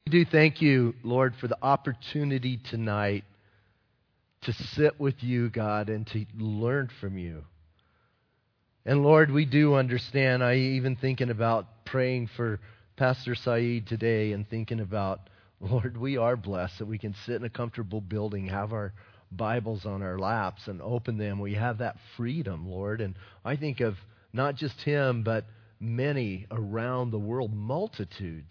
do thank you, Lord, for the opportunity tonight to sit with you, God, and to learn from you. And Lord, we do understand. I even thinking about praying for Pastor Saeed today and thinking about, Lord, we are blessed that we can sit in a comfortable building, have our Bibles on our laps and open them. We have that freedom, Lord. And I think of not just him, but many around the world, multitudes,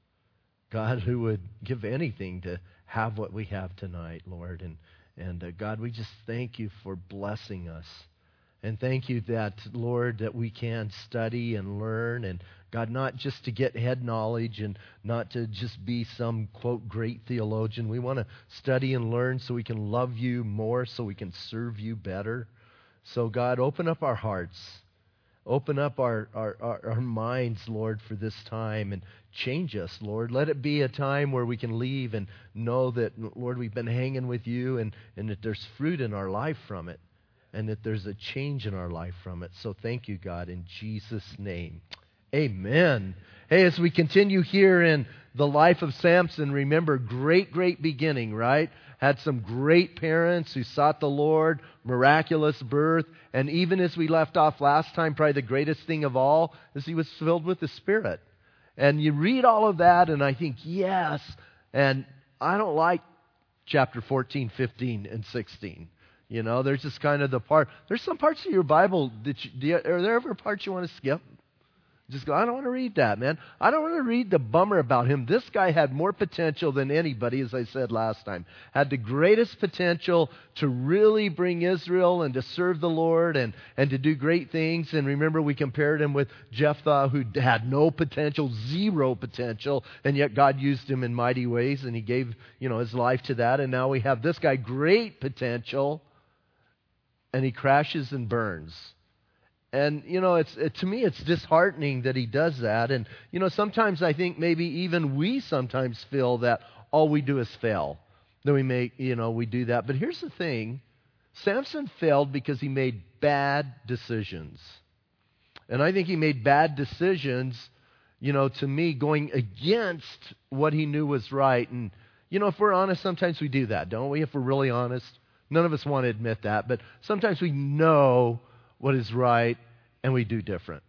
God, who would give anything to have what we have tonight, Lord. And God, we just thank you for blessing us. And thank you that, Lord, that we can study and learn. And God, not just to get head knowledge and not to just be some, quote, great theologian. We want to study and learn so we can love you more, so we can serve you better. So, God, open up our hearts. Open up our minds, Lord, for this time and change us, Lord. Let it be a time where we can leave and know that, Lord, we've been hanging with you and that there's fruit in our life from it and that there's a change in our life from it. So thank you, God, in Jesus' name. Amen. Hey, as we continue here in the life of Samson, remember, great beginning, right? Had some great parents who sought the Lord, miraculous birth, and even as we left off last time, probably the greatest thing of all is he was filled with the Spirit. And you read all of that, and I think, yes, and I don't like chapter 14, 15, and 16. You know, there's just kind of the part, there's some parts of your Bible that are there ever parts you want to skip? Just go, I don't want to read that, man. I don't want to read the bummer about him. This guy had more potential than anybody, as I said last time. Had the greatest potential to really bring Israel and to serve the Lord and to do great things. And remember, we compared him with Jephthah, who had no potential, zero potential, and yet God used him in mighty ways, and he gave, his life to that. And now we have this guy, great potential, and he crashes and burns. And, to me, it's disheartening that he does that. And, sometimes I think maybe even we sometimes feel that all we do is fail. That we do that. But here's the thing. Samson failed because he made bad decisions. And I think he made bad decisions, to me, going against what he knew was right. And, if we're honest, sometimes we do that, don't we? If we're really honest. None of us want to admit that. But sometimes we know what is right, and we do different.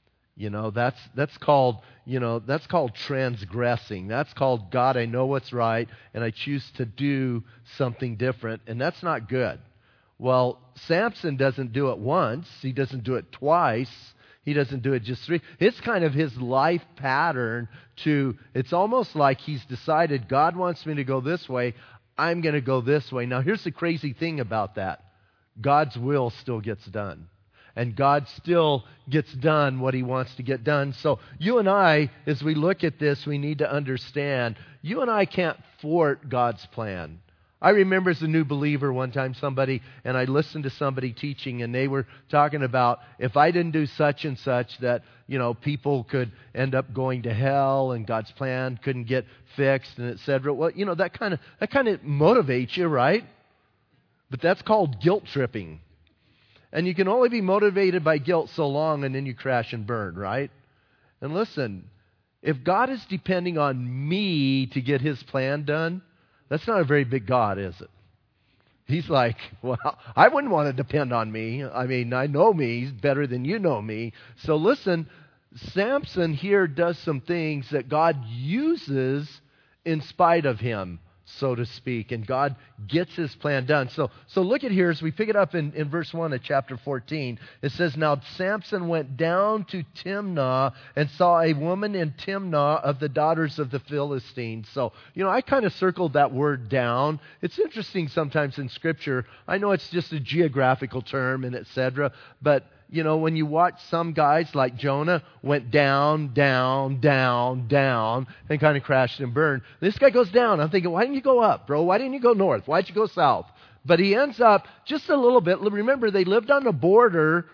That's called transgressing. That's called, God, I know what's right, and I choose to do something different, and that's not good. Well, Samson doesn't do it once. He doesn't do it twice. He doesn't do it just three. It's kind of his life pattern it's almost like he's decided, God wants me to go this way, I'm going to go this way. Now, here's the crazy thing about that. God's will still gets done. And God still gets done what he wants to get done. So you and I, as we look at this, we need to understand, you and I can't thwart God's plan. I remember as a new believer one time I listened to somebody teaching, and they were talking about if I didn't do such and such that, people could end up going to hell and God's plan couldn't get fixed and et cetera. Well, that kind of motivates you, right? But that's called guilt tripping. And you can only be motivated by guilt so long, and then you crash and burn, right? And listen, if God is depending on me to get his plan done, that's not a very big God, is it? He's like, well, I wouldn't want to depend on me. I mean, I know me. He's better than you know me. So listen, Samson here does some things that God uses in spite of him, so to speak, and God gets his plan done. So look at here as we pick it up in verse 1 of chapter 14. It says, Now Samson went down to Timnah and saw a woman in Timnah of the daughters of the Philistines. So, I kind of circled that word down. It's interesting sometimes in Scripture. I know it's just a geographical term and et cetera, but when you watch some guys like Jonah went down, and kind of crashed and burned. This guy goes down. I'm thinking, why didn't you go up, bro? Why didn't you go north? Why'd you go south? But he ends up just a little bit. Remember, they lived on the border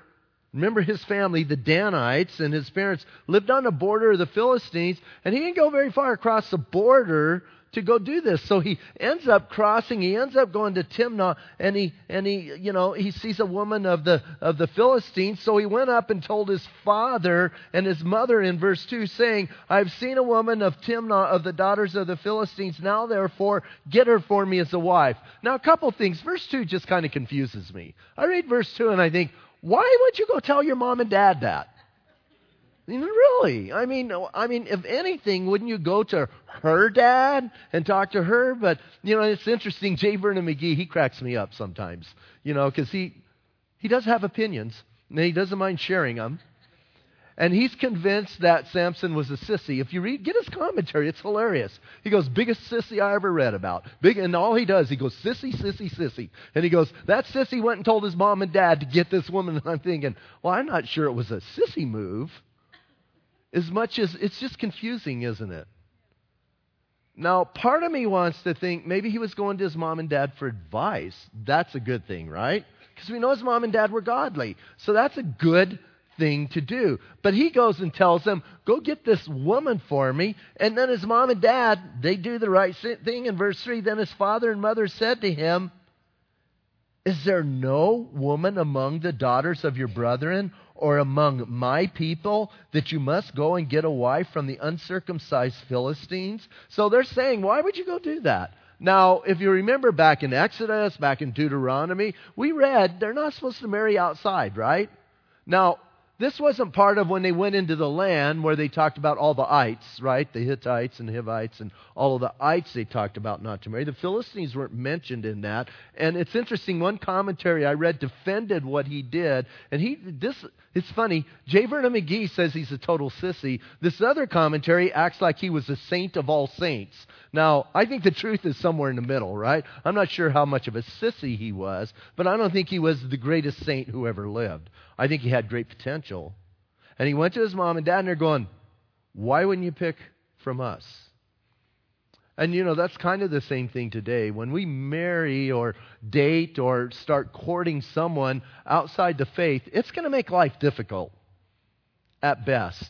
Remember his family, the Danites, and his parents lived on the border of the Philistines, and he didn't go very far across the border to go do this. So he ends up crossing, he ends up going to Timnah, and he sees a woman of the Philistines. So he went up and told his father and his mother in verse 2, saying, I've seen a woman of Timnah of the daughters of the Philistines. Now therefore get her for me as a wife. Now a couple things. Verse 2 just kind of confuses me. I read verse 2 and I think, why would you go tell your mom and dad that? Really? I mean, if anything, wouldn't you go to her dad and talk to her? But, it's interesting. J. Vernon McGee, he cracks me up sometimes, because he does have opinions, and he doesn't mind sharing them. And he's convinced that Samson was a sissy. If you get his commentary, it's hilarious. He goes, biggest sissy I ever read about. And all he does, he goes, sissy, sissy, sissy. And he goes, that sissy went and told his mom and dad to get this woman. And I'm thinking, well, I'm not sure it was a sissy move. As much as it's just confusing, isn't it? Now, part of me wants to think maybe he was going to his mom and dad for advice. That's a good thing, right? Because we know his mom and dad were godly. So that's a good thing to do. But he goes and tells them, go get this woman for me. And then his mom and dad, they do the right thing. In verse 3, then his father and mother said to him, is there no woman among the daughters of your brethren or among my people that you must go and get a wife from the uncircumcised Philistines? So they're saying, why would you go do that? Now, if you remember back in Exodus, back in Deuteronomy, we read they're not supposed to marry outside, right? Now, this wasn't part of when they went into the land where they talked about all the ites, right? The Hittites and Hivites and all of the ites they talked about not to marry. The Philistines weren't mentioned in that. And it's interesting, one commentary I read defended what he did. And it's funny, J. Vernon McGee says he's a total sissy. This other commentary acts like he was a saint of all saints. Now, I think the truth is somewhere in the middle, right? I'm not sure how much of a sissy he was, but I don't think he was the greatest saint who ever lived. I think he had great potential. And he went to his mom and dad, and they're going, why wouldn't you pick from us? And, that's kind of the same thing today. When we marry or date or start courting someone outside the faith, it's going to make life difficult at best.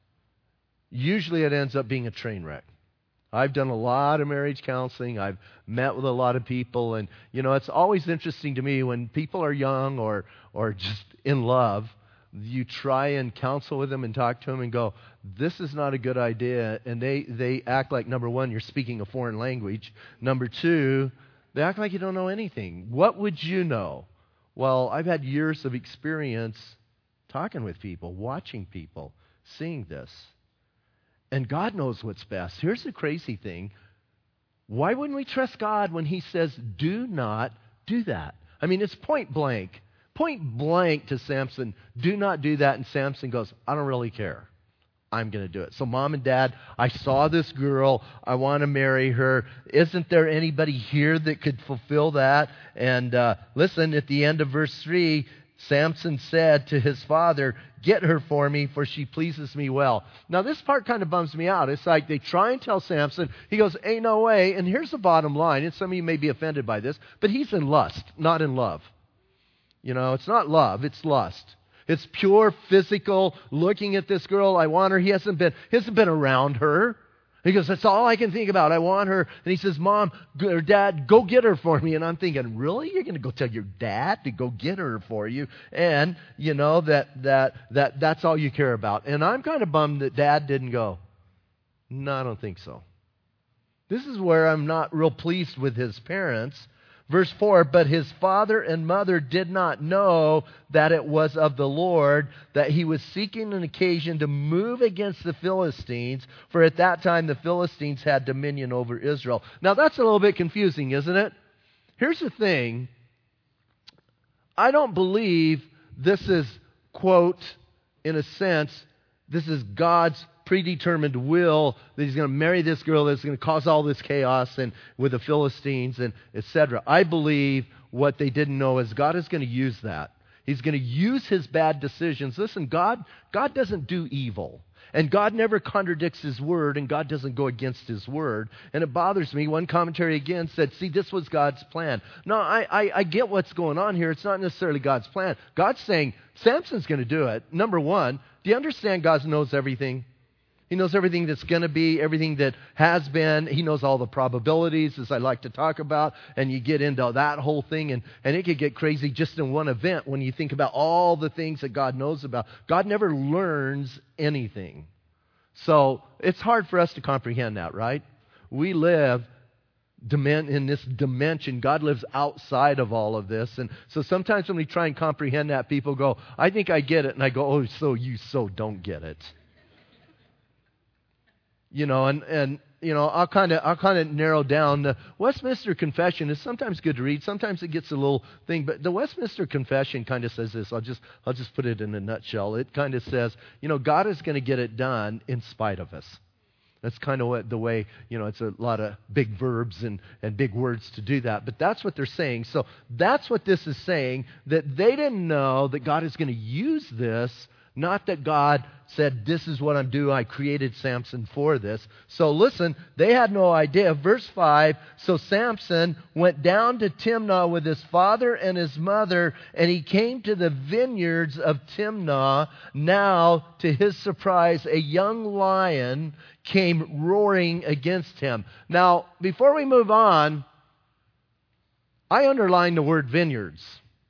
Usually it ends up being a train wreck. I've done a lot of marriage counseling. I've met with a lot of people. And, it's always interesting to me when people are young or just in love, you try and counsel with them and talk to them and go, this is not a good idea. And they act like, number one, you're speaking a foreign language. Number two, they act like you don't know anything. What would you know? Well, I've had years of experience talking with people, watching people, seeing this. And God knows what's best. Here's the crazy thing. Why wouldn't we trust God when he says, do not do that? I mean, it's point blank to Samson, do not do that. And Samson goes, I don't really care. I'm going to do it. So mom and dad, I saw this girl. I want to marry her. Isn't there anybody here that could fulfill that? And listen, at the end of verse 3, Samson said to his father, get her for me, for she pleases me well. Now, this part kind of bums me out. It's like they try and tell Samson. He goes, ain't no way. And here's the bottom line. And some of you may be offended by this, but he's in lust, not in love. It's not love, it's lust. It's pure physical, looking at this girl, I want her. He hasn't been around her. He goes, that's all I can think about. I want her. And he says, Mom or Dad, go get her for me. And I'm thinking, really? You're going to go tell your dad to go get her for you? And, that's all you care about. And I'm kind of bummed that Dad didn't go, no, I don't think so. This is where I'm not real pleased with his parents. Verse 4, but his father and mother did not know that it was of the Lord, that he was seeking an occasion to move against the Philistines, for at that time the Philistines had dominion over Israel. Now that's a little bit confusing, isn't it? Here's the thing. I don't believe this is, quote, in a sense, this is God's predetermined will that he's going to marry this girl that's going to cause all this chaos and with the Philistines and etc. I believe what they didn't know is God is going to use that. He's going to use his bad decisions. Listen, God doesn't do evil. And God never contradicts his word, and God doesn't go against his word. And it bothers me. One commentary again said, see, this was God's plan. No, I get what's going on here. It's not necessarily God's plan. God's saying, Samson's going to do it. Number one, do you understand God knows everything? He knows everything that's going to be, everything that has been. He knows all the probabilities, as I like to talk about. And you get into that whole thing, and it could get crazy just in one event when you think about all the things that God knows about. God never learns anything. So it's hard for us to comprehend that, right? We live in this dimension. God lives outside of all of this. And so sometimes when we try and comprehend that, people go, I think I get it. And I go, oh, so you don't get it. You know, and you know, I'll kind of narrow down. The Westminster Confession is sometimes good to read. Sometimes it gets a little thing, but the Westminster Confession kind of says this. I'll just put it in a nutshell. It kind of says, you know, God is going to get it done in spite of us. That's kind of the way, you know, it's a lot of big verbs and big words to do that. But that's what they're saying. So that's what this is saying, that they didn't know that God is going to use this. Not that God said, this is what I'm doing. I created Samson for this. So listen, they had no idea. Verse 5, so Samson went down to Timnah with his father and his mother, and he came to the vineyards of Timnah. Now, to his surprise, a young lion came roaring against him. Now, before we move on, I underline the word vineyards.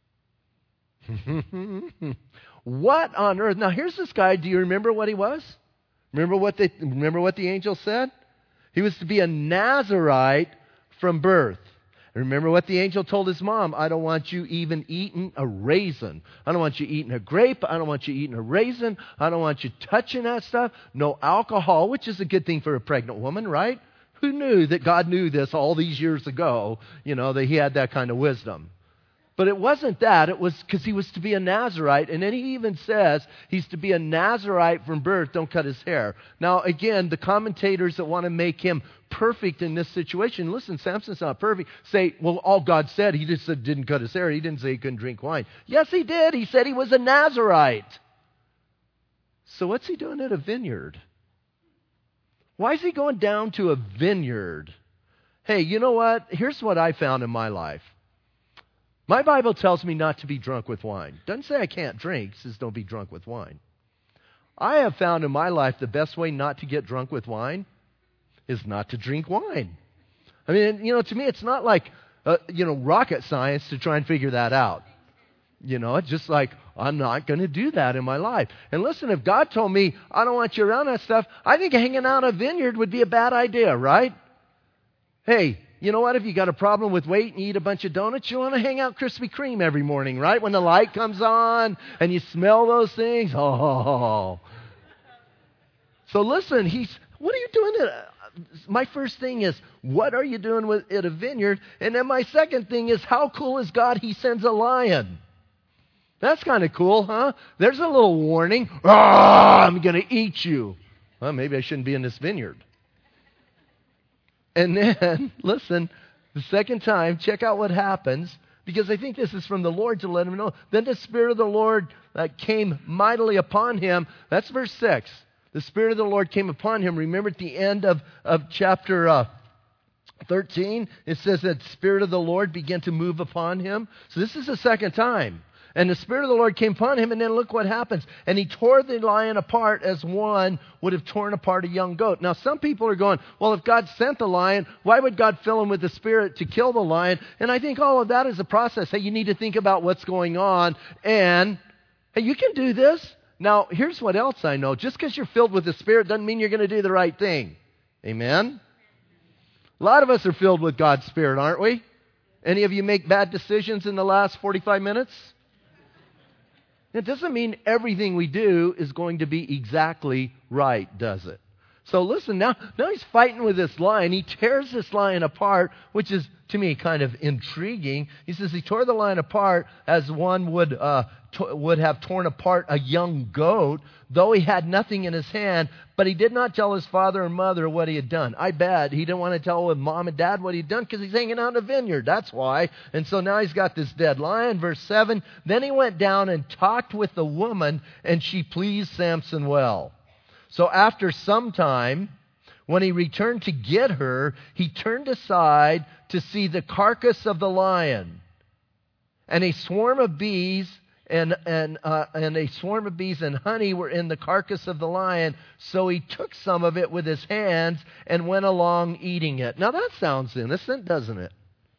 What on earth? Now, here's this guy. Do you remember what he was? Remember what the angel said? He was to be a Nazirite from birth. And remember what the angel told his mom? I don't want you even eating a raisin. I don't want you eating a grape. I don't want you eating a raisin. I don't want you touching that stuff. No alcohol, which is a good thing for a pregnant woman, right? Who knew that God knew this all these years ago, you know, that he had that kind of wisdom? But it wasn't that. It was because he was to be a Nazirite. And then he even says he's to be a Nazirite from birth. Don't cut his hair. Now, again, the commentators that want to make him perfect in this situation, listen, Samson's not perfect, say, well, all God said, he just said didn't cut his hair. He didn't say he couldn't drink wine. Yes, he did. He said he was a Nazirite. So what's he doing at a vineyard? Why is he going down to a vineyard? Hey, you know what? Here's what I found in my life. My Bible tells me not to be drunk with wine. Doesn't say I can't drink. It says don't be drunk with wine. I have found in my life the best way not to get drunk with wine is not to drink wine. I mean, you know, to me, it's not like, rocket science to try and figure that out. You know, it's just like, I'm not going to do that in my life. And listen, if God told me, I don't want you around that stuff, I think hanging out a vineyard would be a bad idea, right? Hey, you know what? If you got a problem with weight and you eat a bunch of donuts, you want to hang out Krispy Kreme every morning, right? When the light comes on and you smell those things. Oh. So listen, what are you doing? My first thing is, what are you doing at a vineyard? And then my second thing is, how cool is God? He sends a lion. That's kind of cool, huh? There's a little warning. I'm going to eat you. Well, maybe I shouldn't be in this vineyard. And then, listen, the second time, check out what happens, because I think this is from the Lord to let him know. Then the Spirit of the Lord came mightily upon him. That's verse 6. The Spirit of the Lord came upon him. Remember at the end of chapter 13, it says that the Spirit of the Lord began to move upon him. So this is the second time. And the Spirit of the Lord came upon him, and then look what happens. And he tore the lion apart as one would have torn apart a young goat. Now, some people are going, well, if God sent the lion, why would God fill him with the Spirit to kill the lion? And I think all of that is a process. Hey, you need to think about what's going on. And, hey, you can do this. Now, here's what else I know. Just because you're filled with the Spirit doesn't mean you're going to do the right thing. Amen? A lot of us are filled with God's Spirit, aren't we? Any of you make bad decisions in the last 45 minutes? It doesn't mean everything we do is going to be exactly right, does it? So listen, now he's fighting with this lion. He tears this lion apart, which is, to me, kind of intriguing. He says he tore the lion apart as one would have torn apart a young goat, though he had nothing in his hand, but he did not tell his father and mother what he had done. I bet he didn't want to tell his mom and dad what he'd done because he's hanging out in a vineyard. That's why. And so now he's got this dead lion. Verse 7, then he went down and talked with the woman, and she pleased Samson well. So after some time, when he returned to get her, he turned aside to see the carcass of the lion, and a swarm of bees and honey were in the carcass of the lion. So he took some of it with his hands and went along eating it. Now that sounds innocent, doesn't it?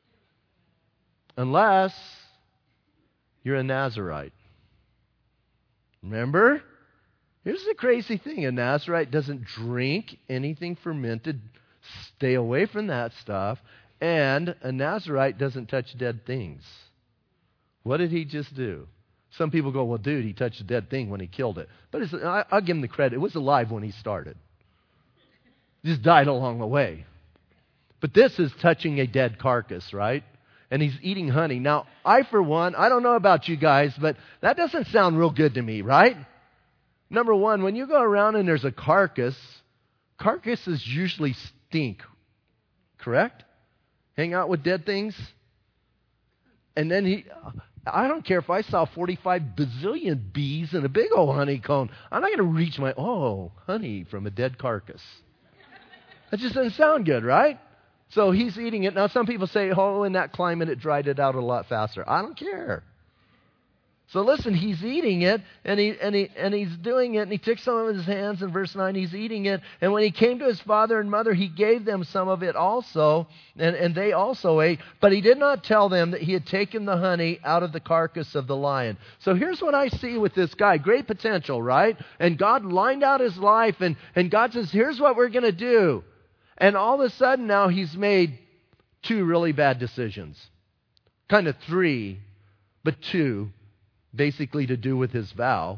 Unless you're a Nazirite. Remember? Here's the crazy thing. A Nazirite doesn't drink anything fermented. Stay away from that stuff. And a Nazirite doesn't touch dead things. What did he just do? Some people go, well, dude, he touched a dead thing when he killed it. But I'll give him the credit. It was alive when he started. It just died along the way. But this is touching a dead carcass, right? And he's eating honey. Now, I, for one, I don't know about you guys, but that doesn't sound real good to me, right? Number one, when you go around and there's a carcass, carcasses usually stink, correct? Hang out with dead things. And then I don't care if I saw 45 bazillion bees in a big old honeycomb. I'm not going to reach honey from a dead carcass. That just doesn't sound good, right? So he's eating it. Now some people say, in that climate it dried it out a lot faster. I don't care. So listen, he's eating it, and he's doing it, and he took some of his hands. In verse 9, he's eating it. And when he came to his father and mother, he gave them some of it also, and they also ate. But he did not tell them that he had taken the honey out of the carcass of the lion. So here's what I see with this guy. Great potential, right? And God lined out his life, and God says, here's what we're going to do. And all of a sudden now he's made 2 really bad decisions. Kind of 3, but 2. Basically to do with his vow.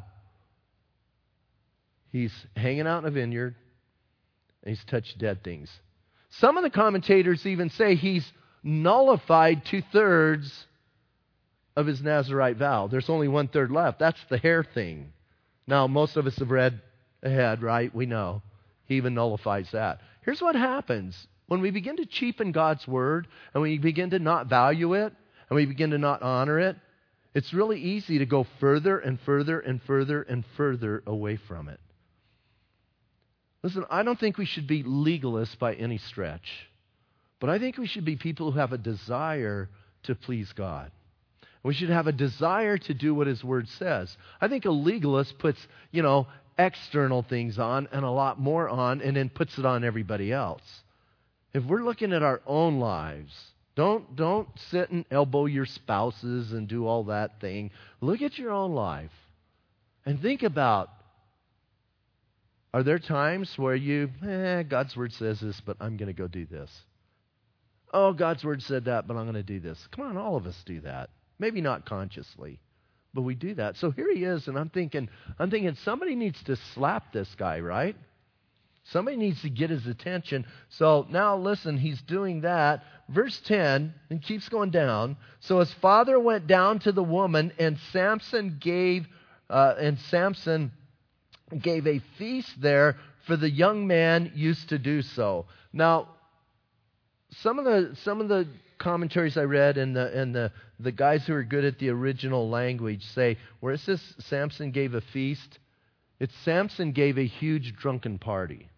He's hanging out in a vineyard, and he's touched dead things. Some of the commentators even say he's nullified 2/3 of his Nazirite vow. There's only 1/3 left. That's the hair thing. Now, most of us have read ahead, right? We know. He even nullifies that. Here's what happens. When we begin to cheapen God's word, and we begin to not value it, and we begin to not honor it, it's really easy to go further and further and further and further away from it. Listen, I don't think we should be legalists by any stretch. But I think we should be people who have a desire to please God. We should have a desire to do what His Word says. I think a legalist puts, external things on and a lot more on and then puts it on everybody else. If we're looking at our own lives, Don't sit and elbow your spouses and do all that thing. Look at your own life and think about, are there times where God's Word says this, but I'm going to go do this. Oh, God's Word said that, but I'm going to do this. Come on, all of us do that. Maybe not consciously, but we do that. So here he is, and I'm thinking somebody needs to slap this guy, right? Somebody needs to get his attention. So now listen, he's doing that. Verse 10, and keeps going down. So his father went down to the woman, and Samson gave a feast there, for the young man used to do so. Now, some of the commentaries I read and the guys who are good at the original language say, where it says Samson gave a feast, it's Samson gave a huge drunken party.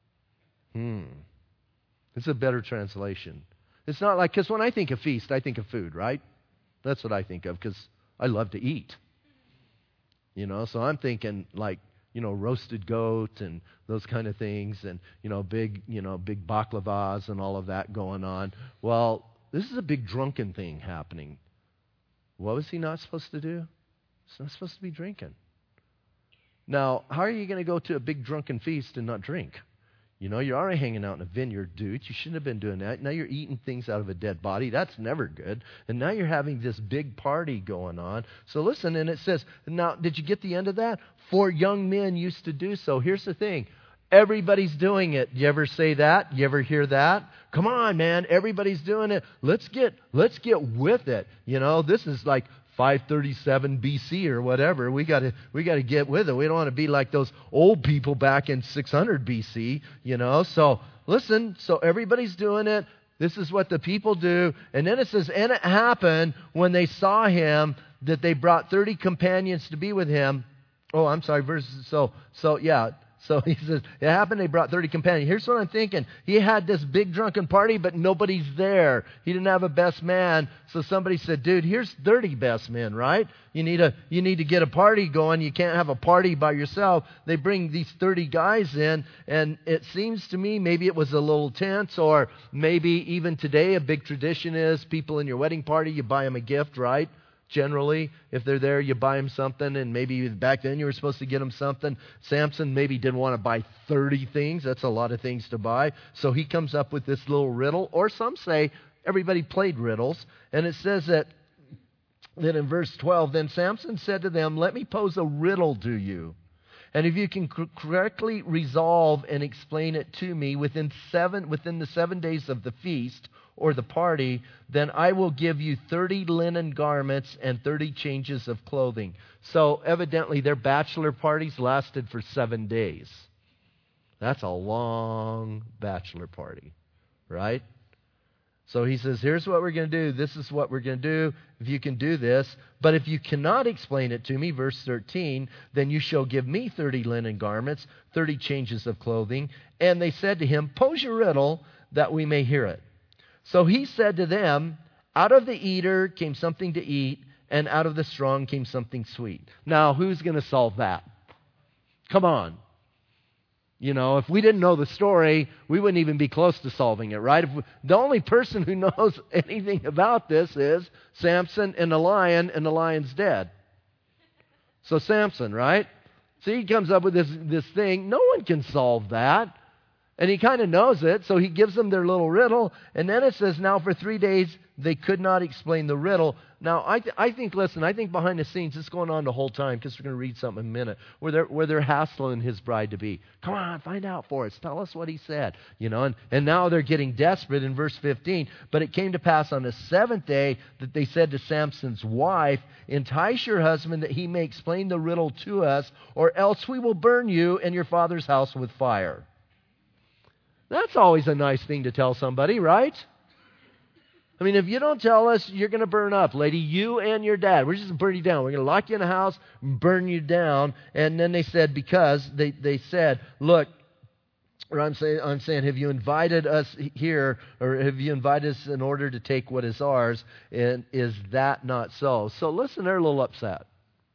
It's a better translation. It's not like, because when I think of feast, I think of food, right? That's what I think of, because I love to eat. So I'm thinking like, roasted goat and those kind of things, and, big baklavas and all of that going on. Well, this is a big drunken thing happening. What was he not supposed to do? He's not supposed to be drinking. Now, how are you going to go to a big drunken feast and not drink? You're already hanging out in a vineyard, dude. You shouldn't have been doing that. Now you're eating things out of a dead body. That's never good. And now you're having this big party going on. So listen, and it says, now, did you get the end of that? For young men used to do so. Here's the thing. Everybody's doing it. You ever say that? You ever hear that? Come on, man. Everybody's doing it. Let's get with it. You know, this is like 537 BC or whatever. We got to get with it. We don't want to be like those old people back in 600 BC, you know. So, listen, so everybody's doing it. This is what the people do. And then it says, and it happened when they saw him that they brought 30 companions to be with him. Oh, I'm sorry, So he says, it happened, they brought 30 companions. Here's what I'm thinking. He had this big drunken party, but nobody's there. He didn't have a best man. So somebody said, dude, here's 30 best men, right? You need to get a party going. You can't have a party by yourself. They bring these 30 guys in, and it seems to me maybe it was a little tense, or maybe even today a big tradition is people in your wedding party, you buy them a gift, right? Generally, if they're there, you buy them something, and maybe back then you were supposed to get them something. Samson maybe didn't want to buy 30 things. That's a lot of things to buy. So he comes up with this little riddle, or some say everybody played riddles. And it says that in verse 12, then Samson said to them, let me pose a riddle to you. And if you can correctly resolve and explain it to me within the 7 days of the feast or the party, then I will give you 30 linen garments and 30 changes of clothing. So evidently their bachelor parties lasted for 7 days. That's a long bachelor party, right? So he says, here's what we're going to do. This is what we're going to do if you can do this. But if you cannot explain it to me, verse 13, then you shall give me 30 linen garments, 30 changes of clothing. And they said to him, pose your riddle that we may hear it. So he said to them, out of the eater came something to eat, and out of the strong came something sweet. Now, who's going to solve that? Come on. You know, if we didn't know the story, we wouldn't even be close to solving it, right? The only person who knows anything about this is Samson and the lion's dead. So Samson, right? So he comes up with this thing. No one can solve that. And he kind of knows it, so he gives them their little riddle. And then it says, now for 3 days, they could not explain the riddle. Now, I think behind the scenes, this is going on the whole time, because we're going to read something in a minute, where they're hassling his bride-to-be. Come on, find out for us. Tell us what he said. You know, and now they're getting desperate in verse 15. But it came to pass on the 7th day that they said to Samson's wife, entice your husband that he may explain the riddle to us, or else we will burn you and your father's house with fire. That's always a nice thing to tell somebody, right? I mean, if you don't tell us, you're going to burn up, lady, you and your dad. We're just going to burn you down. We're going to lock you in a house and burn you down. And then they said, because they said, look, or I'm saying, have you invited us here, or have you invited us in order to take what is ours? And is that not so? So listen, they're a little upset.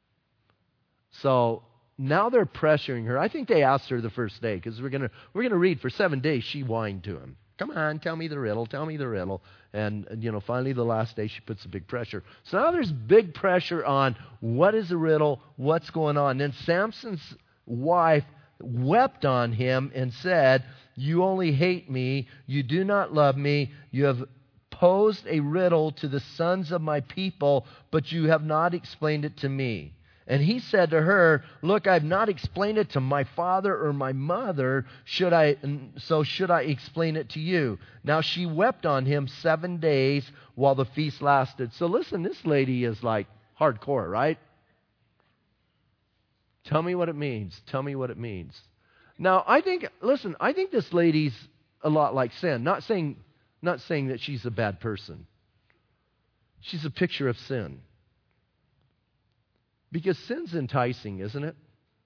So now they're pressuring her. I think they asked her the first day, because we're gonna read for 7 days she whined to him. Come on, tell me the riddle, tell me the riddle. And finally the last day she puts a big pressure. So now there's big pressure on what is the riddle, what's going on. And then Samson's wife wept on him and said, you only hate me, you do not love me, you have posed a riddle to the sons of my people, but you have not explained it to me. And he said to her, look, I've not explained it to my father or my mother. Should I explain it to you? Now she wept on him 7 days while the feast lasted. So listen, this lady is like hardcore, right? Tell me what it means. Tell me what it means. Now, I think this lady's a lot like sin. Not saying that she's a bad person. She's a picture of sin. Because sin's enticing, isn't it?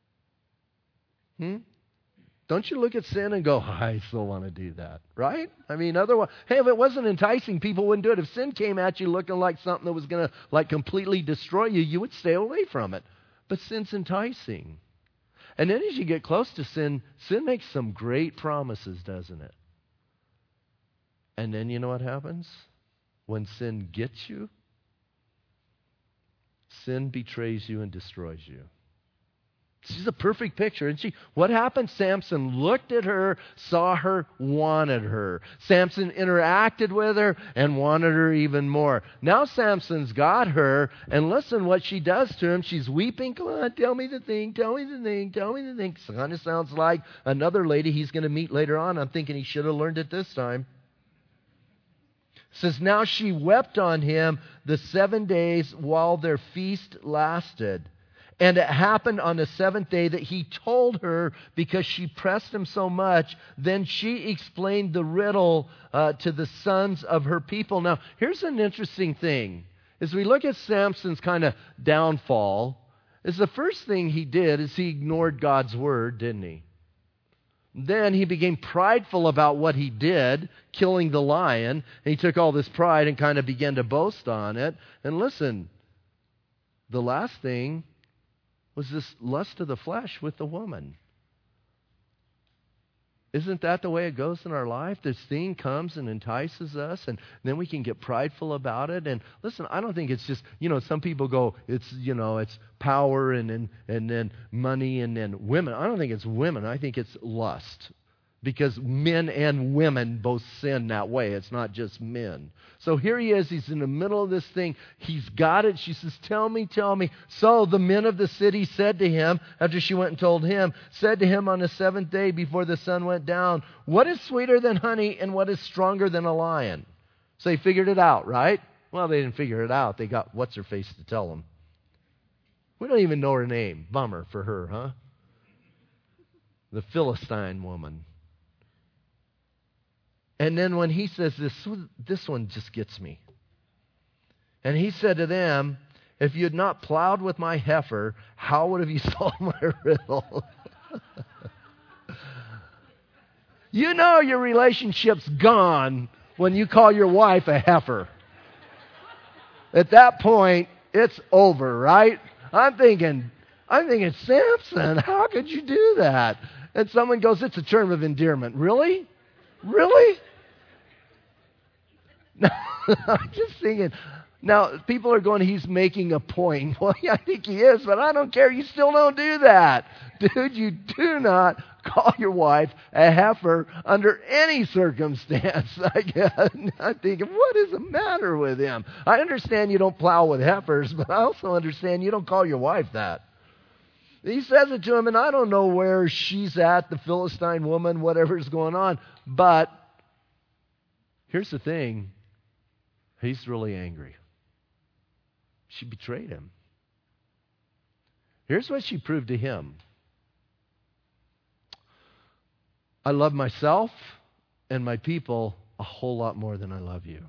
Don't you look at sin and go, I still want to do that, right? I mean, otherwise, hey, if it wasn't enticing, people wouldn't do it. If sin came at you looking like something that was going to completely destroy you, you would stay away from it. But sin's enticing. And then as you get close to sin, sin makes some great promises, doesn't it? And then you know what happens? When sin gets you, sin betrays you and destroys you. She's a perfect picture, isn't she? What happened? Samson looked at her, saw her, wanted her. Samson interacted with her and wanted her even more. Now Samson's got her, and listen what she does to him. She's weeping. Come on, tell me the thing, tell me the thing, tell me the thing. Kind of sounds like another lady he's going to meet later on. I'm thinking he should have learned it this time. It says, now she wept on him the 7 days while their feast lasted. And it happened on the seventh day that he told her because she pressed him so much. Then she explained the riddle to the sons of her people. Now, here's an interesting thing. As we look at Samson's kind of downfall, is the first thing he did is he ignored God's word, didn't he? Then he became prideful about what he did, killing the lion. And he took all this pride and kind of began to boast on it. And listen, the last thing was this lust of the flesh with the woman. Isn't that the way it goes in our life? This thing comes and entices us, and then we can get prideful about it. And listen, I don't think it's just, some people go, it's power and then money and then women. I don't think it's women. I think it's lust. Because men and women both sin that way. It's not just men. So here he is. He's in the middle of this thing. He's got it. She says, tell me, tell me. So the men of the city said to him, after she went and told him, said to him on the seventh day before the sun went down, what is sweeter than honey and what is stronger than a lion? So they figured it out, right? Well, they didn't figure it out. They got what's-her-face to tell them. We don't even know her name. Bummer for her, huh? The Philistine woman. And then when he says this one just gets me. And he said to them, if you had not plowed with my heifer, how would have you solved my riddle? You know your relationship's gone when you call your wife a heifer. At that point, it's over, right? I'm thinking, Samson, how could you do that? And someone goes, it's a term of endearment. Really? Really? No, I'm just thinking. Now, people are going, he's making a point. Well, yeah, I think he is, but I don't care. You still don't do that. Dude, you do not call your wife a heifer under any circumstance. I'm thinking, what is the matter with him? I understand you don't plow with heifers, but I also understand you don't call your wife that. He says it to him, and I don't know where she's at, the Philistine woman, whatever's going on. But here's the thing. He's really angry. She betrayed him. Here's what she proved to him. I love myself and my people a whole lot more than I love you.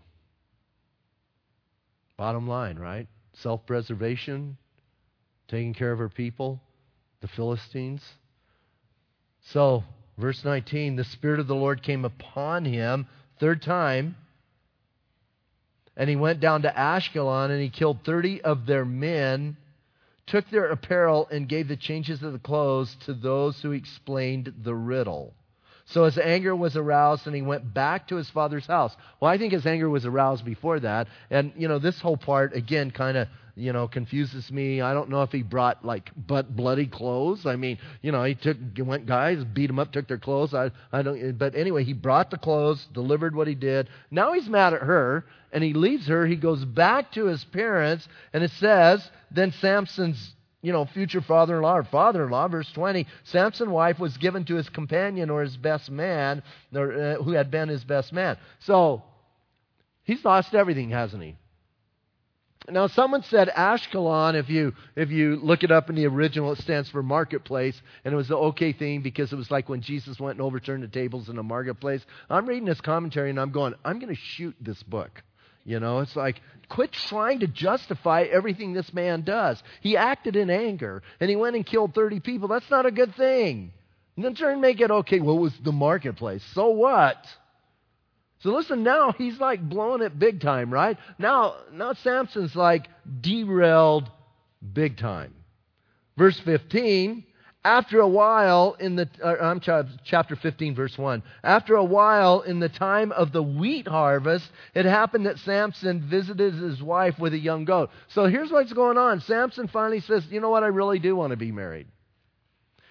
Bottom line, right? Self-preservation, taking care of her people, the Philistines. So, verse 19, the Spirit of the Lord came upon him, third time, and he went down to Ashkelon, and he killed 30 of their men, took their apparel, and gave the changes of the clothes to those who explained the riddle. So his anger was aroused, and he went back to his father's house. Well, I think his anger was aroused before that. And, this whole part, again, kind of, confuses me. I don't know if he brought, bloody clothes. I mean, he went guys, beat them up, took their clothes. I don't. But anyway, he brought the clothes, delivered what he did. Now he's mad at her, and he leaves her. He goes back to his parents, and it says, then Samson's future father-in-law or father-in-law, verse 20, Samson's wife was given to his companion or his best man, who had been his best man. So, he's lost everything, hasn't he? Now, someone said Ashkelon, if you look it up in the original, it stands for marketplace, and it was the okay thing because it was like when Jesus went and overturned the tables in the marketplace. I'm reading this commentary, and I'm going, I'm going to shoot this book. It's like, quit trying to justify everything this man does. He acted in anger, and he went and killed 30 people. That's not a good thing. And then try and make it, okay, well, it was the marketplace. So what? So listen, now he's blowing it big time, right? Now Samson's derailed big time. Verse 15, after a while chapter 15, verse 1. After a while, in the time of the wheat harvest, it happened that Samson visited his wife with a young goat. So here's what's going on. Samson finally says, you know what, I really do want to be married.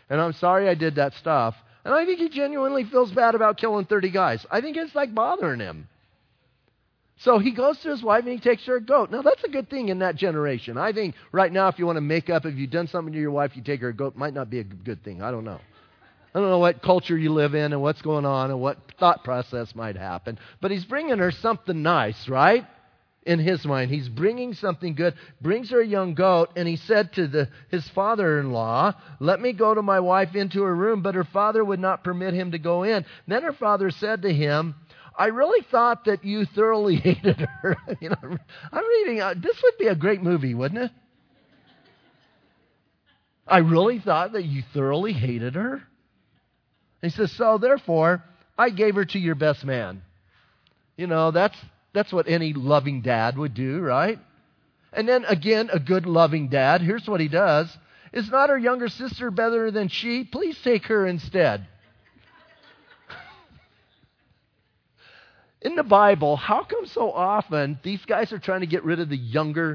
and I'm sorry I did that stuff. And I think he genuinely feels bad about killing 30 guys. I think it's like bothering him. So he goes to his wife and he takes her a goat. Now, that's a good thing in that generation. I think right now, if you want to make up, if you've done something to your wife, you take her a goat, might not be a good thing. I don't know. I don't know what culture you live in and what's going on and what thought process might happen. But he's bringing her something nice, right? In his mind, he's bringing something good, brings her a young goat, and he said to his father-in-law, let me go to my wife into her room, but her father would not permit him to go in. Then her father said to him, I really thought that you thoroughly hated her. I'm reading, this would be a great movie, wouldn't it? I really thought that you thoroughly hated her. He says, so therefore, I gave her to your best man. That's what any loving dad would do, right? And then again, a good loving dad, here's what he does. Is not her younger sister better than she? Please take her instead. In the Bible, how come so often these guys are trying to get rid of their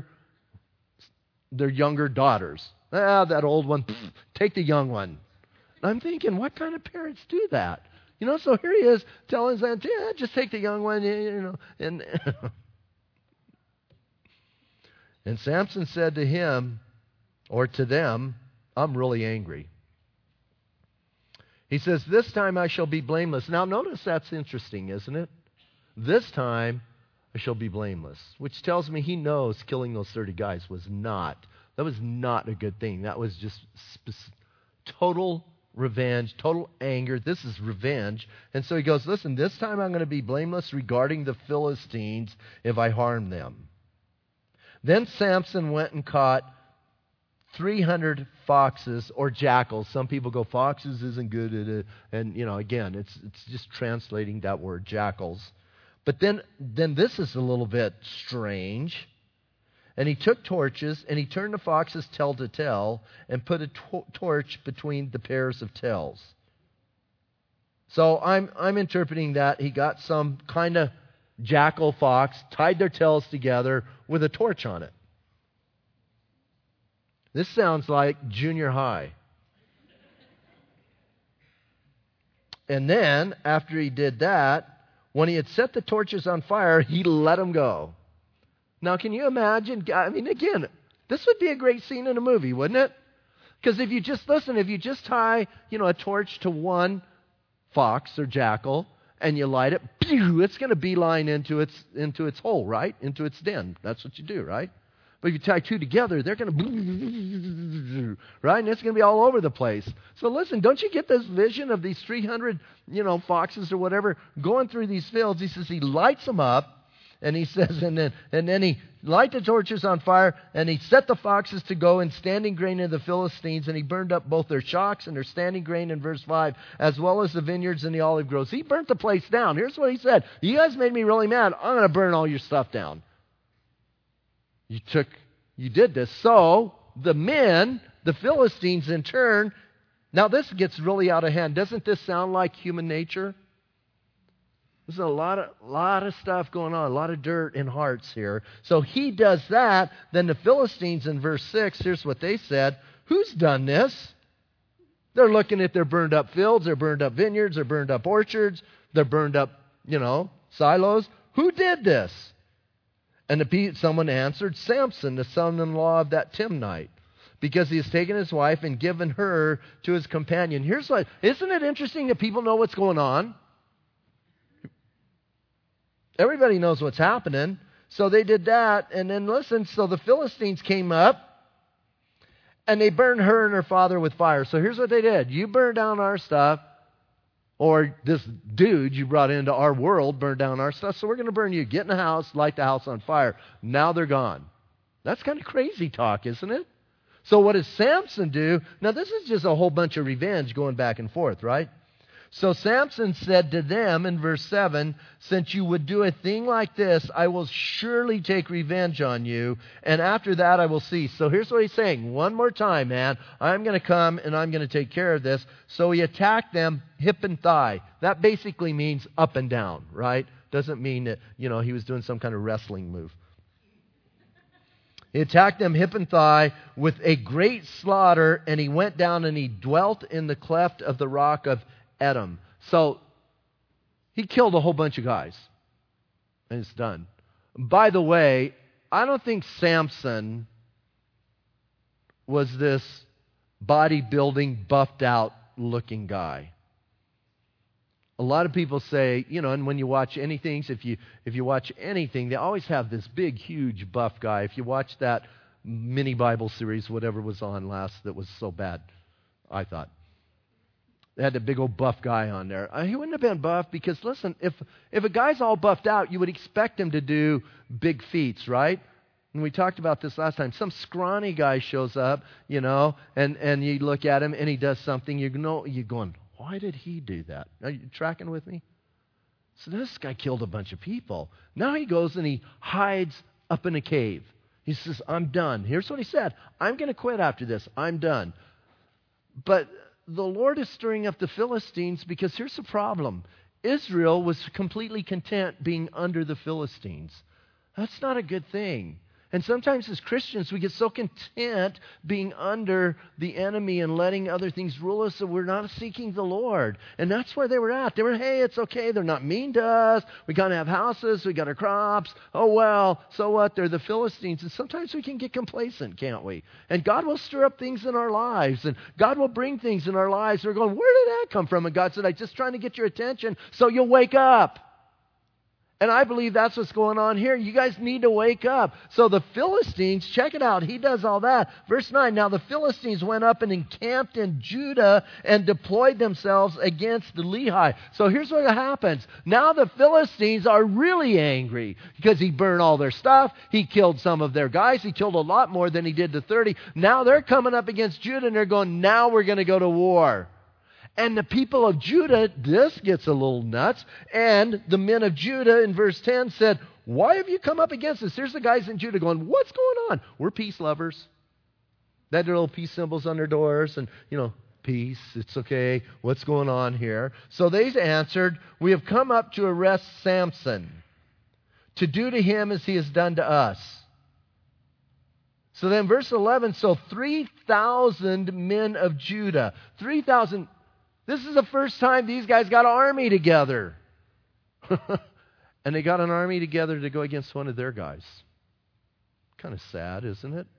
younger daughters? That old one, take the young one. I'm thinking, what kind of parents do that? So here he is telling his aunt, just take the young one, And, and Samson said to him, or to them, I'm really angry. He says, this time I shall be blameless. Now notice that's interesting, isn't it? This time I shall be blameless, which tells me he knows killing those 30 guys was not a good thing. That was just total revenge, total anger. This is revenge. And so he goes, listen, this time I'm going to be blameless regarding the Philistines if I harm them. Then Samson went and caught 300 foxes or jackals. Some people go, foxes isn't good. And, again, it's just translating that word, jackals. But then this is a little bit strange. And he took torches, and he turned the foxes tail to tail, and put a torch between the pairs of tails. So I'm interpreting that he got some kind of jackal fox, tied their tails together with a torch on it. This sounds like junior high. And then, after he did that, when he had set the torches on fire, he let them go. Now, can you imagine? Again, this would be a great scene in a movie, wouldn't it? Because if you just tie, a torch to one fox or jackal and you light it, it's going to beeline into its hole, right? Into its den. That's what you do, right? But if you tie two together, they're going to, right? And it's going to be all over the place. So listen, don't you get this vision of these 300, foxes or whatever going through these fields? He says he lights them up. And he says, and then he light the torches on fire, and he set the foxes to go in standing grain of the Philistines, and he burned up both their shocks and their standing grain in verse 5, as well as the vineyards and the olive groves. He burnt the place down. Here's what he said. You guys made me really mad. I'm going to burn all your stuff down. You did this. So the men, the Philistines in turn, now this gets really out of hand. Doesn't this sound like human nature? There's a lot of stuff going on, a lot of dirt in hearts here. So he does that. Then the Philistines in verse 6, here's what they said. Who's done this? They're looking at their burned up fields, their burned up vineyards, their burned up orchards, their burned up, silos. Who did this? And someone answered, Samson, the son-in-law of that Timnite, because he has taken his wife and given her to his companion. Isn't it interesting that people know what's going on? Everybody knows what's happening. So they did that. And then listen, so the Philistines came up and they burned her and her father with fire. So here's what they did. You burned down our stuff, or this dude you brought into our world burned down our stuff. So we're going to burn you. Get in the house, light the house on fire. Now they're gone. That's kind of crazy talk, isn't it? So what does Samson do? Now this is just a whole bunch of revenge going back and forth, right? So Samson said to them in verse 7, since you would do a thing like this, I will surely take revenge on you, and after that I will cease. So here's what he's saying. One more time, man. I'm going to come and I'm going to take care of this. So he attacked them hip and thigh. That basically means up and down, right? Doesn't mean that, he was doing some kind of wrestling move. He attacked them hip and thigh with a great slaughter, and he went down and he dwelt in the cleft of the rock of Edom. So he killed a whole bunch of guys. And it's done. By the way, I don't think Samson was this bodybuilding, buffed out looking guy. A lot of people say, and when you watch anything, if you watch anything, they always have this big, huge, buff guy. If you watch that mini Bible series, whatever was on last that was so bad, I thought. They had a big old buff guy on there. He wouldn't have been buff because, listen, if a guy's all buffed out, you would expect him to do big feats, right? And we talked about this last time. Some scrawny guy shows up, and you look at him and he does something, you're going, why did he do that? Are you tracking with me? So this guy killed a bunch of people. Now he goes and he hides up in a cave. He says, I'm done. Here's what he said. I'm going to quit after this. I'm done. But the Lord is stirring up the Philistines because here's the problem. Israel was completely content being under the Philistines. That's not a good thing. And sometimes as Christians, we get so content being under the enemy and letting other things rule us that we're not seeking the Lord. And that's where they were at. They were, hey, it's okay. They're not mean to us. We kind of have houses. We got our crops. Oh, well, so what? They're the Philistines. And sometimes we can get complacent, can't we? And God will stir up things in our lives. And God will bring things in our lives. We're going, where did that come from? And God said, I'm just trying to get your attention so you'll wake up. And I believe that's what's going on here. You guys need to wake up. So the Philistines, check it out. He does all that. Verse 9, now the Philistines went up and encamped in Judah and deployed themselves against the Lehi. So here's what happens. Now the Philistines are really angry because he burned all their stuff. He killed some of their guys. He killed a lot more than he did to 30. Now they're coming up against Judah and they're going, now we're going to go to war. And the people of Judah, this gets a little nuts, and the men of Judah in verse 10 said, why have you come up against us? Here's the guys in Judah going, what's going on? We're peace lovers. They had their little peace symbols on their doors, and, peace, it's okay. What's going on here? So they answered, we have come up to arrest Samson, to do to him as he has done to us. So then verse 11, so 3,000 men of Judah, 3,000. This is the first time these guys got an army together. And they got an army together to go against one of their guys. Kind of sad, isn't it?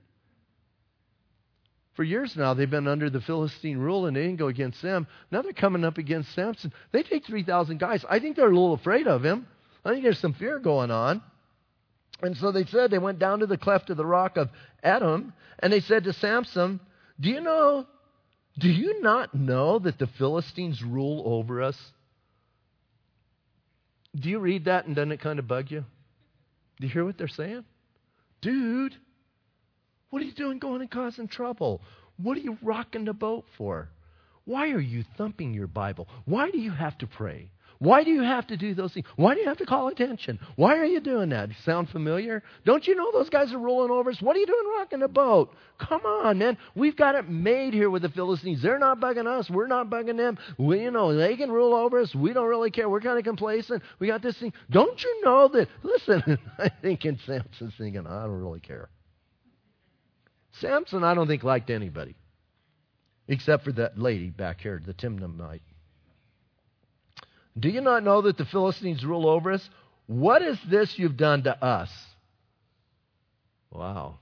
For years now, they've been under the Philistine rule, and they didn't go against them. Now they're coming up against Samson. They take 3,000 guys. I think they're a little afraid of him. I think there's some fear going on. And so they said, they went down to the cleft of the rock of Edom, and they said to Samson, do you not know that the Philistines rule over us? Do you read that and doesn't it kind of bug you? Do you hear what they're saying? Dude, what are you doing going and causing trouble? What are you rocking the boat for? Why are you thumping your Bible? Why do you have to pray? Why do you have to do those things? Why do you have to call attention? Why are you doing that? Sound familiar? Don't you know those guys are rolling over us? What are you doing rocking the boat? Come on, man. We've got it made here with the Philistines. They're not bugging us. We're not bugging them. They can rule over us. We don't really care. We're kind of complacent. We got this thing. Don't you know that? Listen, I think Samson's thinking, I don't really care. Samson, I don't think liked anybody. Except for that lady back here, the Timnahite. Do you not know that the Philistines rule over us? What is this you've done to us? Wow.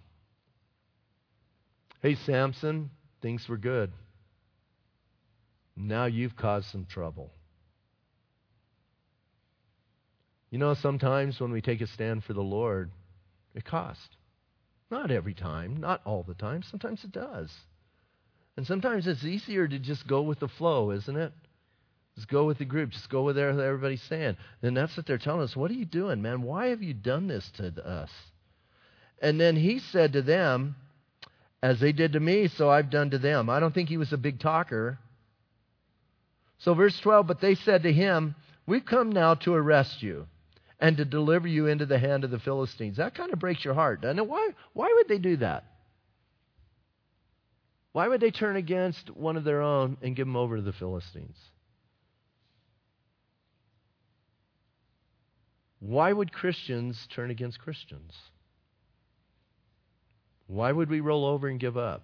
Hey, Samson, things were good. Now you've caused some trouble. Sometimes when we take a stand for the Lord, it costs. Not every time, not all the time. Sometimes it does. And sometimes it's easier to just go with the flow, isn't it? Just go with the group. Just go with what everybody's saying. And that's what they're telling us. What are you doing, man? Why have you done this to us? And then he said to them, as they did to me, so I've done to them. I don't think he was a big talker. So verse 12, but they said to him, we've come now to arrest you and to deliver you into the hand of the Philistines. That kind of breaks your heart, doesn't it? Why would they do that? Why would they turn against one of their own and give them over to the Philistines? Why would Christians turn against Christians? Why would we roll over and give up?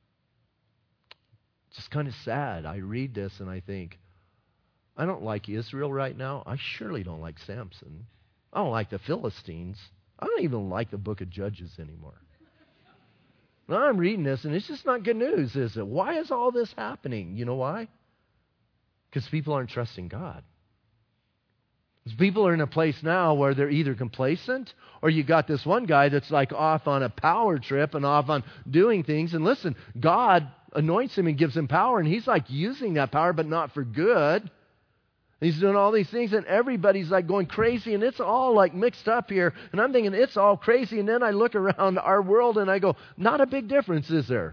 Just kind of sad. I read this and I think, I don't like Israel right now. I surely don't like Samson. I don't like the Philistines. I don't even like the book of Judges anymore. Now I'm reading this and it's just not good news, is it? Why is all this happening? You know why? Because people aren't trusting God. People are in a place now where they're either complacent or you got this one guy that's like off on a power trip and off on doing things. And listen, God anoints him and gives him power, and he's like using that power, but not for good. He's doing all these things, and everybody's like going crazy, and it's all like mixed up here. And I'm thinking it's all crazy, and then I look around our world and I go, not a big difference, is there?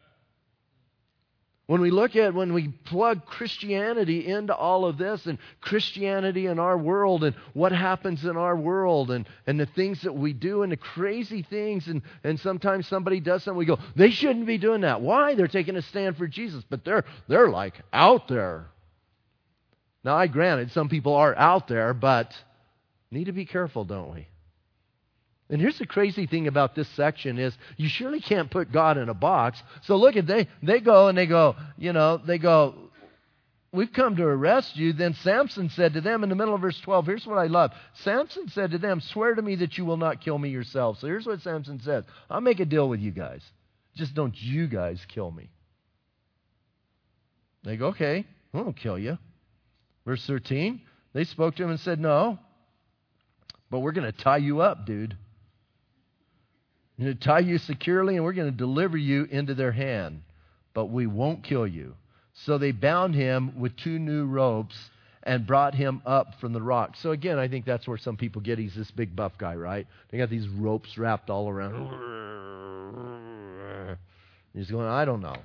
When we plug Christianity into all of this, and Christianity in our world, and what happens in our world, and the things that we do, and the crazy things, and sometimes somebody does something, we go, they shouldn't be doing that. Why? They're taking a stand for Jesus, but they're like out there. Now, granted, some people are out there, but need to be careful, don't we? And here's the crazy thing about this section is you surely can't put God in a box. So look at they go, we've come to arrest you. Then Samson said to them in the middle of verse 12, here's what I love. Samson said to them, swear to me that you will not kill me yourselves. So here's what Samson says. I'll make a deal with you guys. Just don't you guys kill me. They go, okay, we won't kill you. Verse 13, they spoke to him and said, no, but we're going to tie you up, dude. We're going to tie you securely, and we're going to deliver you into their hand. But we won't kill you. So they bound him with 2 new ropes and brought him up from the rock. So again, I think that's where some people get. He's this big buff guy, right? They got these ropes wrapped all around. He's going, I don't know.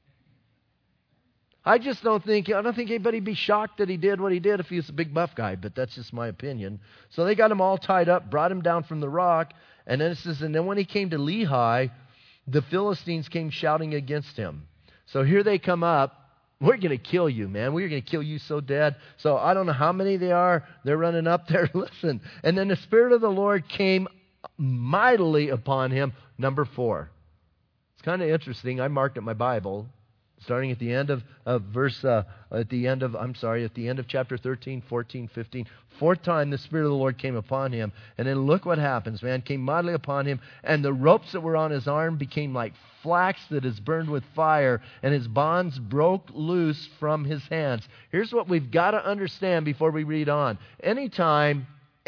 I don't think anybody would be shocked that he did what he did if he was a big buff guy, but that's just my opinion. So they got him all tied up, brought him down from the rock, and then it says, and then when he came to Lehi, the Philistines came shouting against him. So here they come up. We're going to kill you, man. We're going to kill you so dead. So I don't know how many they are. They're running up there. Listen. And then the Spirit of the Lord came mightily upon him. Number 4. It's kind of interesting. I marked it in my Bible. Starting at the end of chapter 13, 14, 15. 4th time the Spirit of the Lord came upon him. And then look what happens, man. Came mightily upon him. And the ropes that were on his arm became like flax that is burned with fire. And his bonds broke loose from his hands. Here's what we've got to understand before we read on. Anytime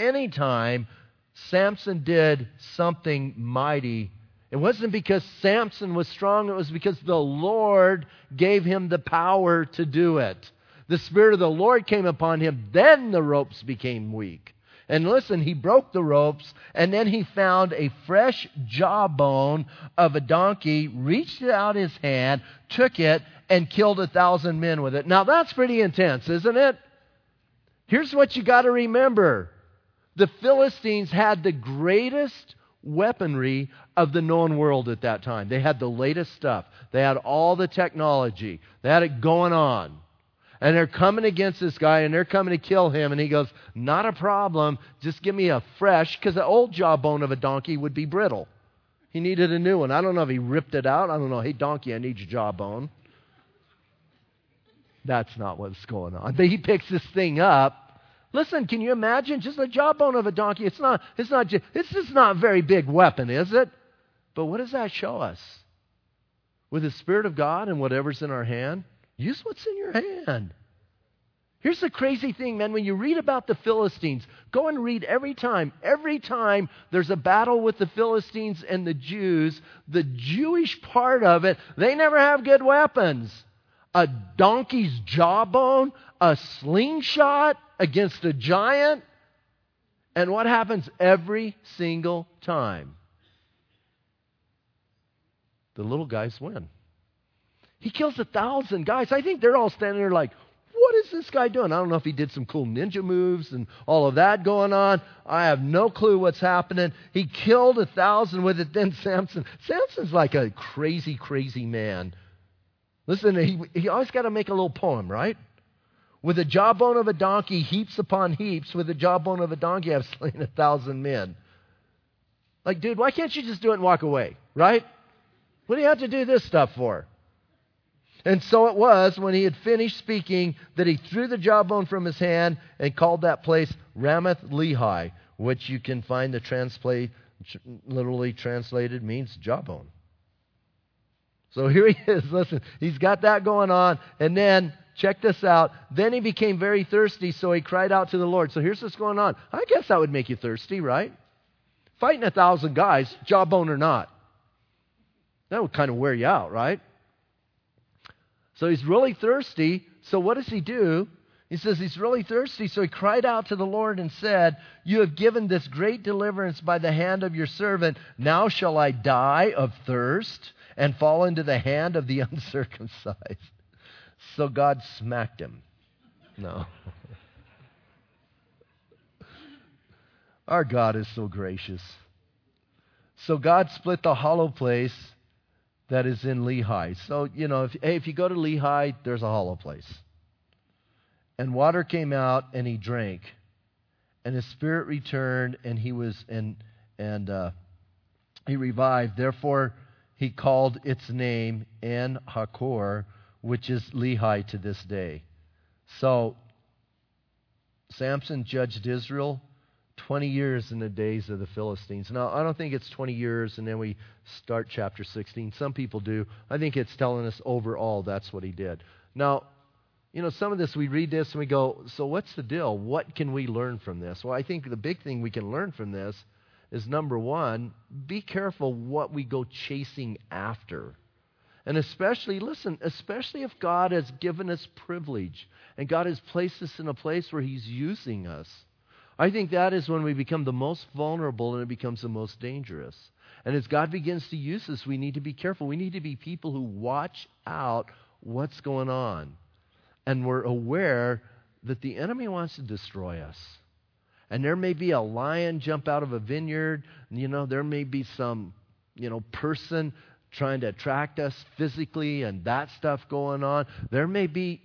Samson did something mighty, it wasn't because Samson was strong. It was because the Lord gave him the power to do it. The Spirit of the Lord came upon him. Then the ropes became weak. And listen, he broke the ropes, and then he found a fresh jawbone of a donkey, reached out his hand, took it, and killed 1,000 men with it. Now that's pretty intense, isn't it? Here's what you got to remember. The Philistines had the greatest weaponry of the known world at that time. They had the latest stuff. They had all the technology. They had it going on. And they're coming against this guy, and they're coming to kill him. And he goes, not a problem. Just give me a fresh, because the old jawbone of a donkey would be brittle. He needed a new one. I don't know if he ripped it out. I don't know. Hey, donkey, I need your jawbone. That's not what's going on. But he picks this thing up. Listen, can you imagine just the jawbone of a donkey? It's just not a very big weapon, is it? But what does that show us? With the Spirit of God and whatever's in our hand, use what's in your hand. Here's the crazy thing, man. When you read about the Philistines, go and read every time there's a battle with the Philistines and the Jews, the Jewish part of it, they never have good weapons. A donkey's jawbone, a slingshot against a giant. And what happens every single time? The little guys win. He kills 1,000 guys. I think they're all standing there like, what is this guy doing? I don't know if he did some cool ninja moves and all of that going on. I have no clue what's happening. He killed 1,000 with it. Then Samson's like a crazy, crazy man. Listen, he always got to make a little poem, right? With the jawbone of a donkey, heaps upon heaps. With the jawbone of a donkey, I've slain 1,000 men. Like, dude, why can't you just do it and walk away, right? What do you have to do this stuff for? And so it was when he had finished speaking that he threw the jawbone from his hand and called that place Ramath Lehi, which you can find literally translated means jawbone. So here he is. Listen, he's got that going on. And then, check this out. Then he became very thirsty, so he cried out to the Lord. So here's what's going on. I guess that would make you thirsty, right? Fighting 1,000 guys, jawbone or not. That would kind of wear you out, right? So he's really thirsty. So what does he do? He says he's really thirsty. So he cried out to the Lord and said, "You have given this great deliverance by the hand of your servant. Now shall I die of thirst and fall into the hand of the uncircumcised?" So God smacked him. No. Our God is so gracious. So God split the hollow place that is in Lehi. So, if you go to Lehi, there's a hollow place. And water came out, and he drank. And his spirit returned, and he revived. Therefore, he called its name En Hakor, which is Lehi to this day. So, Samson judged Israel 20 years in the days of the Philistines. Now, I don't think it's 20 years and then we start chapter 16. Some people do. I think it's telling us overall that's what he did. Now, some of this, we read this and we go, so what's the deal? What can we learn from this? Well, I think the big thing we can learn from this is, number one, be careful what we go chasing after. And especially if God has given us privilege and God has placed us in a place where he's using us, I think that is when we become the most vulnerable and it becomes the most dangerous. And as God begins to use us, we need to be careful. We need to be people who watch out what's going on. And we're aware that the enemy wants to destroy us. And there may be a lion jump out of a vineyard. There may be some, person trying to attract us physically and that stuff going on. There may be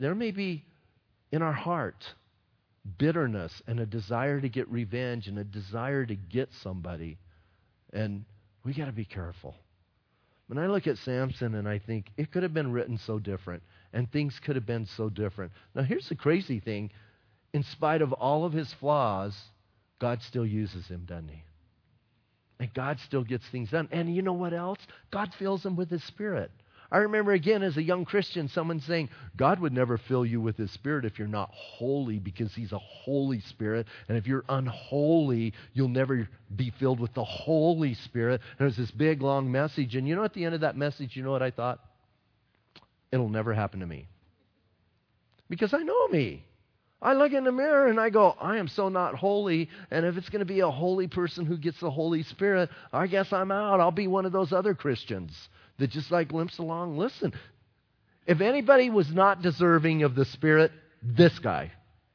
in our heart bitterness and a desire to get revenge and a desire to get somebody. And we got to be careful. When I look at Samson and I think it could have been written so different and things could have been so different. Now here's the crazy thing. In spite of all of his flaws, God still uses him, doesn't he? And God still gets things done. And you know what else? God fills him with his Spirit. I remember again as a young Christian, someone saying, God would never fill you with his Spirit if you're not holy, because he's a Holy Spirit. And if you're unholy, you'll never be filled with the Holy Spirit. And it was this big, long message. And at the end of that message, you know what I thought? It'll never happen to me. Because I know me. I look in the mirror and I go, I am so not holy. And if it's going to be a holy person who gets the Holy Spirit, I guess I'm out. I'll be one of those other Christians that just limps along. Listen, if anybody was not deserving of the Spirit, this guy.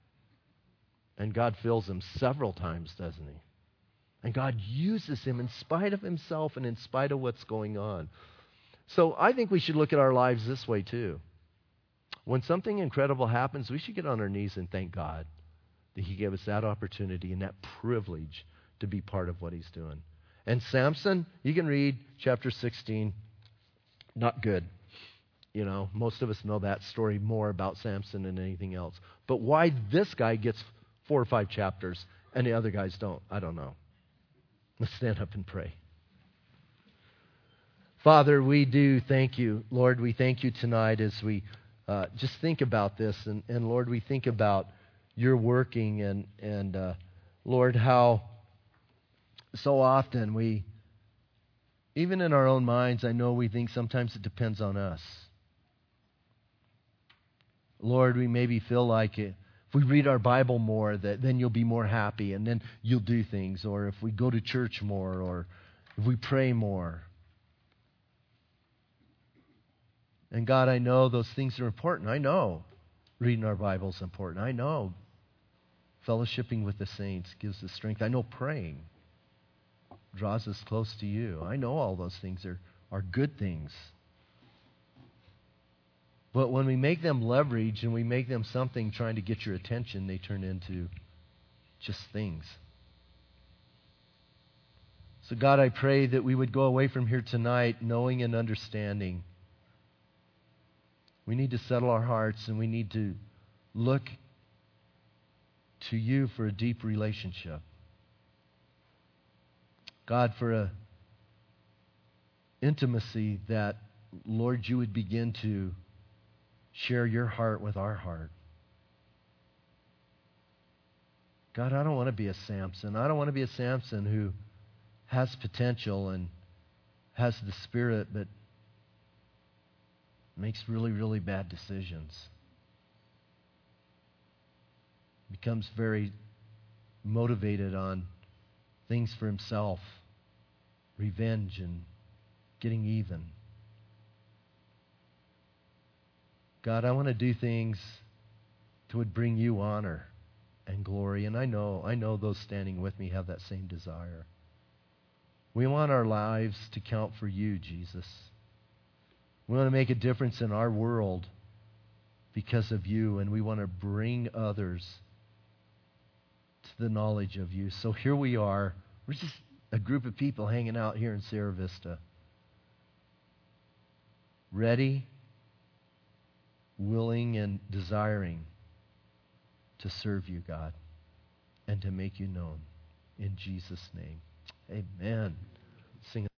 And God fills him several times, doesn't he? And God uses him in spite of himself and in spite of what's going on. So I think we should look at our lives this way too. When something incredible happens, we should get on our knees and thank God that he gave us that opportunity and that privilege to be part of what he's doing. And Samson, you can read chapter 16. Not good. Most of us know that story more about Samson than anything else. But why this guy gets 4 or 5 chapters and the other guys don't, I don't know. Let's stand up and pray. Father, we do thank you. Lord, we thank you tonight as we just think about this. And Lord, we think about your working and Lord, how so often we, even in our own minds, I know we think sometimes it depends on us. Lord, we maybe feel like it. If we read our Bible more, then you'll be more happy and then you'll do things. Or if we go to church more, or if we pray more. And God, I know those things are important. I know reading our Bible is important. I know fellowshipping with the saints gives us strength. I know praying draws us close to you. I know all those things are good things. But when we make them leverage and we make them something trying to get your attention, they turn into just things. So God, I pray that we would go away from here tonight knowing and understanding. We need to settle our hearts and we need to look to you for a deep relationship. God, for a intimacy that, Lord, you would begin to share your heart with our heart. God, I don't want to be a Samson. I don't want to be a Samson who has potential and has the Spirit, but makes really, really bad decisions. Becomes very motivated on things for himself, revenge and getting even. God, I want to do things that would bring you honor and glory. And I know those standing with me have that same desire. We want our lives to count for you, Jesus. We want to make a difference in our world because of you, and we want to bring others to the knowledge of you. So here we are. We're just a group of people hanging out here in Sierra Vista. Ready, willing, and desiring to serve you, God, and to make you known. In Jesus' name, amen. Sing